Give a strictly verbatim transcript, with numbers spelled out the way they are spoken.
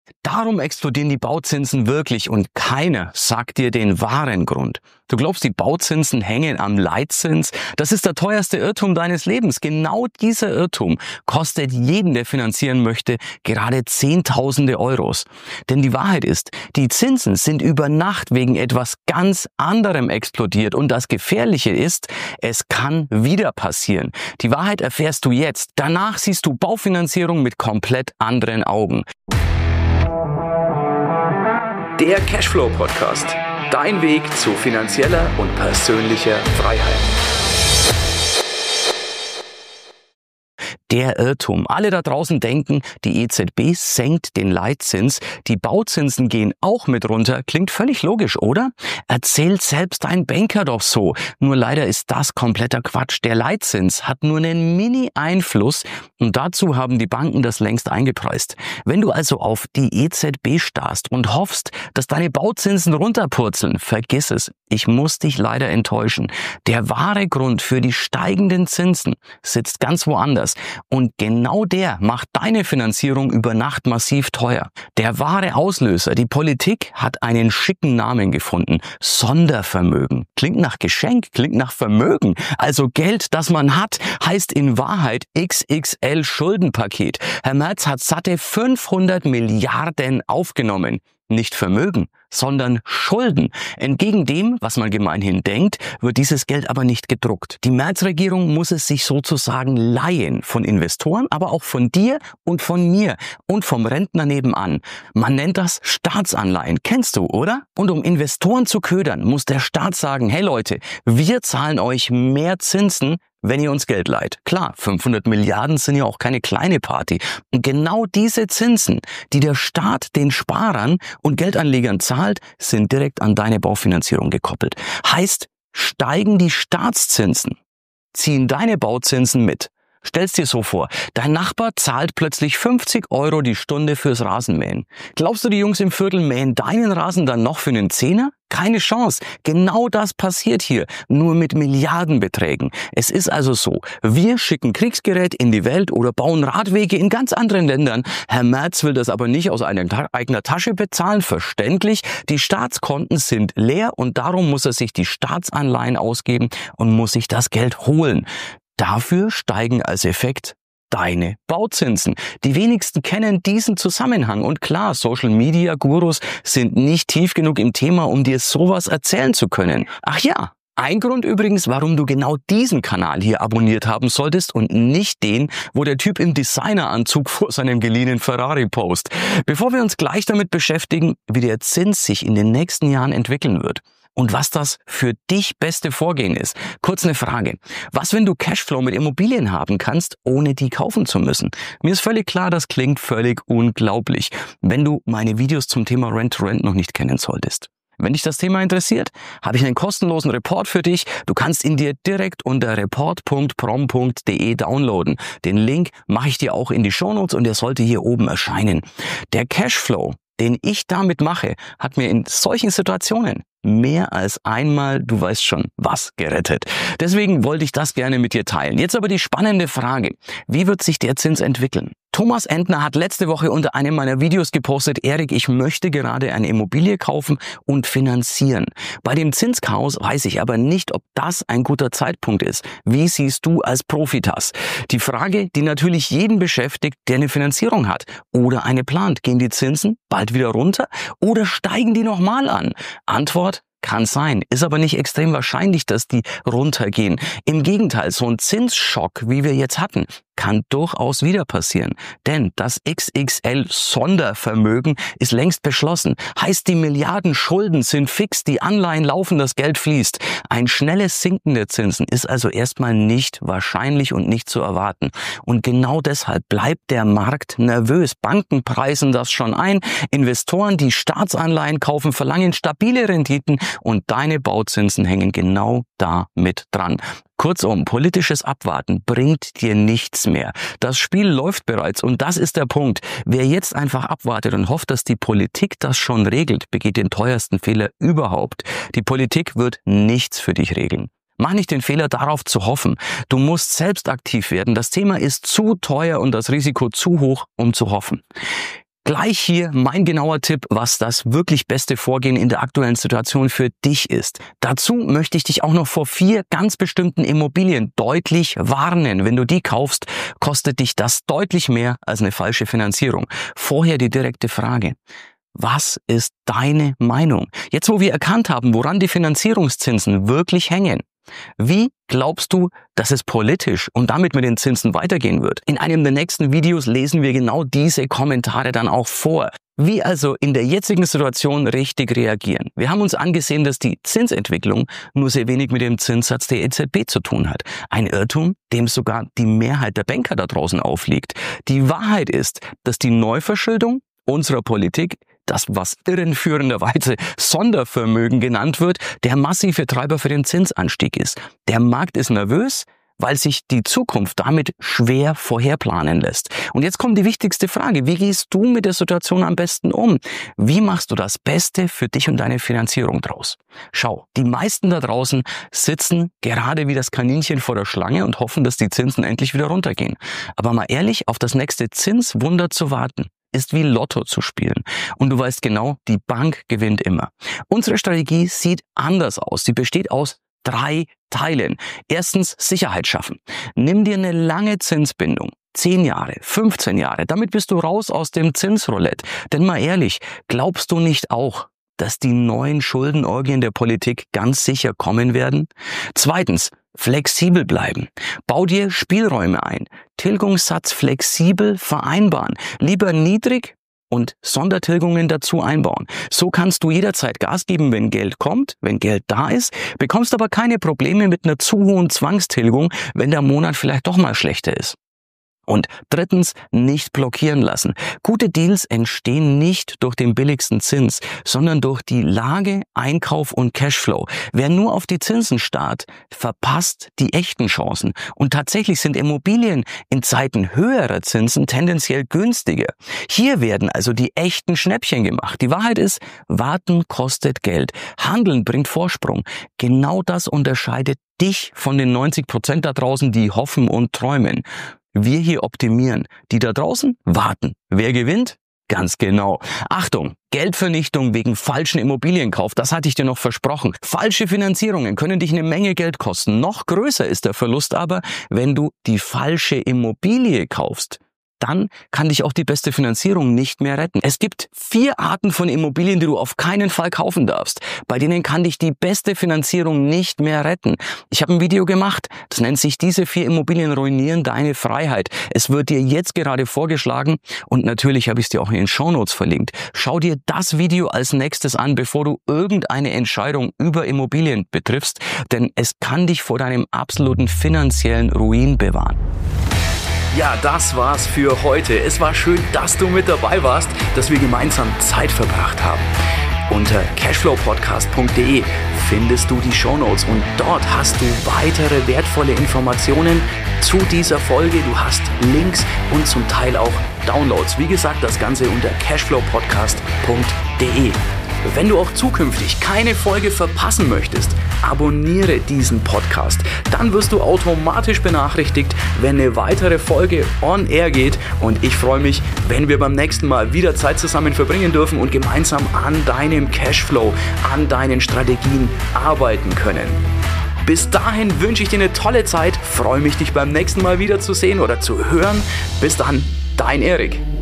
Darum explodieren die Bauzinsen wirklich und keiner sagt dir den wahren Grund. Du glaubst, die Bauzinsen hängen am Leitzins? Das ist der teuerste Irrtum deines Lebens. Genau dieser Irrtum kostet jeden, der finanzieren möchte, gerade Zehntausende Euros. Denn die Wahrheit ist, die Zinsen sind über Nacht wegen etwas ganz anderem explodiert. Und das Gefährliche ist, es kann wieder passieren. Die Wahrheit erfährst du jetzt. Danach siehst du Baufinanzierung mit komplett anderen Augen. Der Cashflow Podcast. Dein Weg zu finanzieller und persönlicher Freiheit. Der Irrtum. Alle da draußen denken, die E Z B senkt den Leitzins, die Bauzinsen gehen auch mit runter. Klingt völlig logisch, oder? Erzählt selbst ein Banker doch so. Nur leider ist das kompletter Quatsch. Der Leitzins hat nur einen Mini-Einfluss und dazu haben die Banken das längst eingepreist. Wenn du also auf die E Z B starrst und hoffst, dass deine Bauzinsen runterpurzeln, vergiss es. Ich muss dich leider enttäuschen. Der wahre Grund für die steigenden Zinsen sitzt ganz woanders. Und genau der macht deine Finanzierung über Nacht massiv teuer. Der wahre Auslöser, die Politik, hat einen schicken Namen gefunden. Sondervermögen. Klingt nach Geschenk, klingt nach Vermögen. Also Geld, das man hat, heißt in Wahrheit X X L Schuldenpaket. Herr Merz hat satte fünfhundert Milliarden aufgenommen. Nicht Vermögen, sondern Schulden. Entgegen dem, was man gemeinhin denkt, wird dieses Geld aber nicht gedruckt. Die Merz-Regierung muss es sich sozusagen leihen von Investoren, aber auch von dir und von mir und vom Rentner nebenan. Man nennt das Staatsanleihen. Kennst du, oder? Und um Investoren zu ködern, muss der Staat sagen, hey Leute, wir zahlen euch mehr Zinsen, wenn ihr uns Geld leiht. Klar, fünfhundert Milliarden sind ja auch keine kleine Party. Und genau diese Zinsen, die der Staat den Sparern und Geldanlegern zahlt, sind direkt an deine Baufinanzierung gekoppelt. Heißt, steigen die Staatszinsen, ziehen deine Bauzinsen mit. Stell's dir so vor, dein Nachbar zahlt plötzlich fünfzig Euro die Stunde fürs Rasenmähen. Glaubst du, die Jungs im Viertel mähen deinen Rasen dann noch für einen Zehner? Keine Chance. Genau das passiert hier, nur mit Milliardenbeträgen. Es ist also so, wir schicken Kriegsgerät in die Welt oder bauen Radwege in ganz anderen Ländern. Herr Merz will das aber nicht aus eigener Tasche bezahlen, verständlich. Die Staatskonten sind leer und darum muss er sich die Staatsanleihen ausgeben und muss sich das Geld holen. Dafür steigen als Effekt deine Bauzinsen. Die wenigsten kennen diesen Zusammenhang. Und klar, Social-Media-Gurus sind nicht tief genug im Thema, um dir sowas erzählen zu können. Ach ja, ein Grund übrigens, warum du genau diesen Kanal hier abonniert haben solltest und nicht den, wo der Typ im Designeranzug vor seinem geliehenen Ferrari post. Bevor wir uns gleich damit beschäftigen, wie der Zins sich in den nächsten Jahren entwickeln wird. Und was das für dich beste Vorgehen ist. Kurz eine Frage. Was, wenn du Cashflow mit Immobilien haben kannst, ohne die kaufen zu müssen? Mir ist völlig klar, das klingt völlig unglaublich, wenn du meine Videos zum Thema Rent-to-Rent noch nicht kennen solltest. Wenn dich das Thema interessiert, habe ich einen kostenlosen Report für dich. Du kannst ihn dir direkt unter report punkt prom punkt de downloaden. Den Link mache ich dir auch in die Shownotes und der sollte hier oben erscheinen. Der Cashflow, den ich damit mache, hat mir in solchen Situationen mehr als einmal, du weißt schon, was gerettet. Deswegen wollte ich das gerne mit dir teilen. Jetzt aber die spannende Frage. Wie wird sich der Zins entwickeln? Thomas Entner hat letzte Woche unter einem meiner Videos gepostet, Erik, ich möchte gerade eine Immobilie kaufen und finanzieren. Bei dem Zinschaos weiß ich aber nicht, ob das ein guter Zeitpunkt ist. Wie siehst du als Profi das? Die Frage, die natürlich jeden beschäftigt, der eine Finanzierung hat oder eine plant. Gehen die Zinsen bald wieder runter oder steigen die nochmal an? Antwort: Kann sein, ist aber nicht extrem wahrscheinlich, dass die runtergehen. Im Gegenteil, so ein Zinsschock, wie wir jetzt hatten, kann durchaus wieder passieren. Denn das X X L-Sondervermögen ist längst beschlossen. Heißt, die Milliarden Schulden sind fix, die Anleihen laufen, das Geld fließt. Ein schnelles Sinken der Zinsen ist also erstmal nicht wahrscheinlich und nicht zu erwarten. Und genau deshalb bleibt der Markt nervös. Banken preisen das schon ein. Investoren, die Staatsanleihen kaufen, verlangen stabile Renditen und deine Bauzinsen hängen genau da mit dran. Kurzum, politisches Abwarten bringt dir nichts mehr. Das Spiel läuft bereits und das ist der Punkt. Wer jetzt einfach abwartet und hofft, dass die Politik das schon regelt, begeht den teuersten Fehler überhaupt. Die Politik wird nichts für dich regeln. Mach nicht den Fehler, darauf zu hoffen. Du musst selbst aktiv werden. Das Thema ist zu teuer und das Risiko zu hoch, um zu hoffen. Gleich hier mein genauer Tipp, was das wirklich beste Vorgehen in der aktuellen Situation für dich ist. Dazu möchte ich dich auch noch vor vier ganz bestimmten Immobilien deutlich warnen. Wenn du die kaufst, kostet dich das deutlich mehr als eine falsche Finanzierung. Vorher die direkte Frage: Was ist deine Meinung? Jetzt, wo wir erkannt haben, woran die Finanzierungszinsen wirklich hängen, wie glaubst du, dass es politisch und damit mit den Zinsen weitergehen wird? In einem der nächsten Videos lesen wir genau diese Kommentare dann auch vor. Wie also in der jetzigen Situation richtig reagieren? Wir haben uns angesehen, dass die Zinsentwicklung nur sehr wenig mit dem Zinssatz der E Z B zu tun hat. Ein Irrtum, dem sogar die Mehrheit der Banker da draußen aufliegt. Die Wahrheit ist, dass die Neuverschuldung unserer Politik, das, was irrenführenderweise Sondervermögen genannt wird, der massive Treiber für den Zinsanstieg ist. Der Markt ist nervös, weil sich die Zukunft damit schwer vorherplanen lässt. Und jetzt kommt die wichtigste Frage: Wie gehst du mit der Situation am besten um? Wie machst du das Beste für dich und deine Finanzierung draus? Schau, die meisten da draußen sitzen gerade wie das Kaninchen vor der Schlange und hoffen, dass die Zinsen endlich wieder runtergehen. Aber mal ehrlich, auf das nächste Zinswunder zu warten, ist wie Lotto zu spielen. Und du weißt genau, die Bank gewinnt immer. Unsere Strategie sieht anders aus. Sie besteht aus drei Teilen. Erstens, Sicherheit schaffen. Nimm dir eine lange Zinsbindung. zehn Jahre, fünfzehn Jahre. Damit bist du raus aus dem Zinsroulette. Denn mal ehrlich, glaubst du nicht auch, dass die neuen Schuldenorgien der Politik ganz sicher kommen werden? Zweitens, flexibel bleiben. Bau dir Spielräume ein. Tilgungssatz flexibel vereinbaren. Lieber niedrig und Sondertilgungen dazu einbauen. So kannst du jederzeit Gas geben, wenn Geld kommt, wenn Geld da ist, bekommst aber keine Probleme mit einer zu hohen Zwangstilgung, wenn der Monat vielleicht doch mal schlechter ist. Und drittens, nicht blockieren lassen. Gute Deals entstehen nicht durch den billigsten Zins, sondern durch die Lage, Einkauf und Cashflow. Wer nur auf die Zinsen starrt, verpasst die echten Chancen. Und tatsächlich sind Immobilien in Zeiten höherer Zinsen tendenziell günstiger. Hier werden also die echten Schnäppchen gemacht. Die Wahrheit ist, warten kostet Geld. Handeln bringt Vorsprung. Genau das unterscheidet dich von den neunzig Prozent da draußen, die hoffen und träumen. Wir hier optimieren, die da draußen warten. Wer gewinnt? Ganz genau. Achtung, Geldvernichtung wegen falschen Immobilienkauf, das hatte ich dir noch versprochen. Falsche Finanzierungen können dich eine Menge Geld kosten. Noch größer ist der Verlust aber, wenn du die falsche Immobilie kaufst. Dann kann dich auch die beste Finanzierung nicht mehr retten. Es gibt vier Arten von Immobilien, die du auf keinen Fall kaufen darfst. Bei denen kann dich die beste Finanzierung nicht mehr retten. Ich habe ein Video gemacht, das nennt sich "Diese vier Immobilien ruinieren deine Freiheit". Es wird dir jetzt gerade vorgeschlagen und natürlich habe ich es dir auch in den Shownotes verlinkt. Schau dir das Video als nächstes an, bevor du irgendeine Entscheidung über Immobilien betriffst, denn es kann dich vor deinem absoluten finanziellen Ruin bewahren. Ja, das war's für heute. Es war schön, dass du mit dabei warst, dass wir gemeinsam Zeit verbracht haben. Unter cashflow podcast punkt de findest du die Shownotes und dort hast du weitere wertvolle Informationen zu dieser Folge. Du hast Links und zum Teil auch Downloads. Wie gesagt, das Ganze unter cashflow podcast punkt de. Wenn du auch zukünftig keine Folge verpassen möchtest, abonniere diesen Podcast. Dann wirst du automatisch benachrichtigt, wenn eine weitere Folge on air geht. Und ich freue mich, wenn wir beim nächsten Mal wieder Zeit zusammen verbringen dürfen und gemeinsam an deinem Cashflow, an deinen Strategien arbeiten können. Bis dahin wünsche ich dir eine tolle Zeit. Freue mich, dich beim nächsten Mal wieder zu sehen oder zu hören. Bis dann, dein Erik.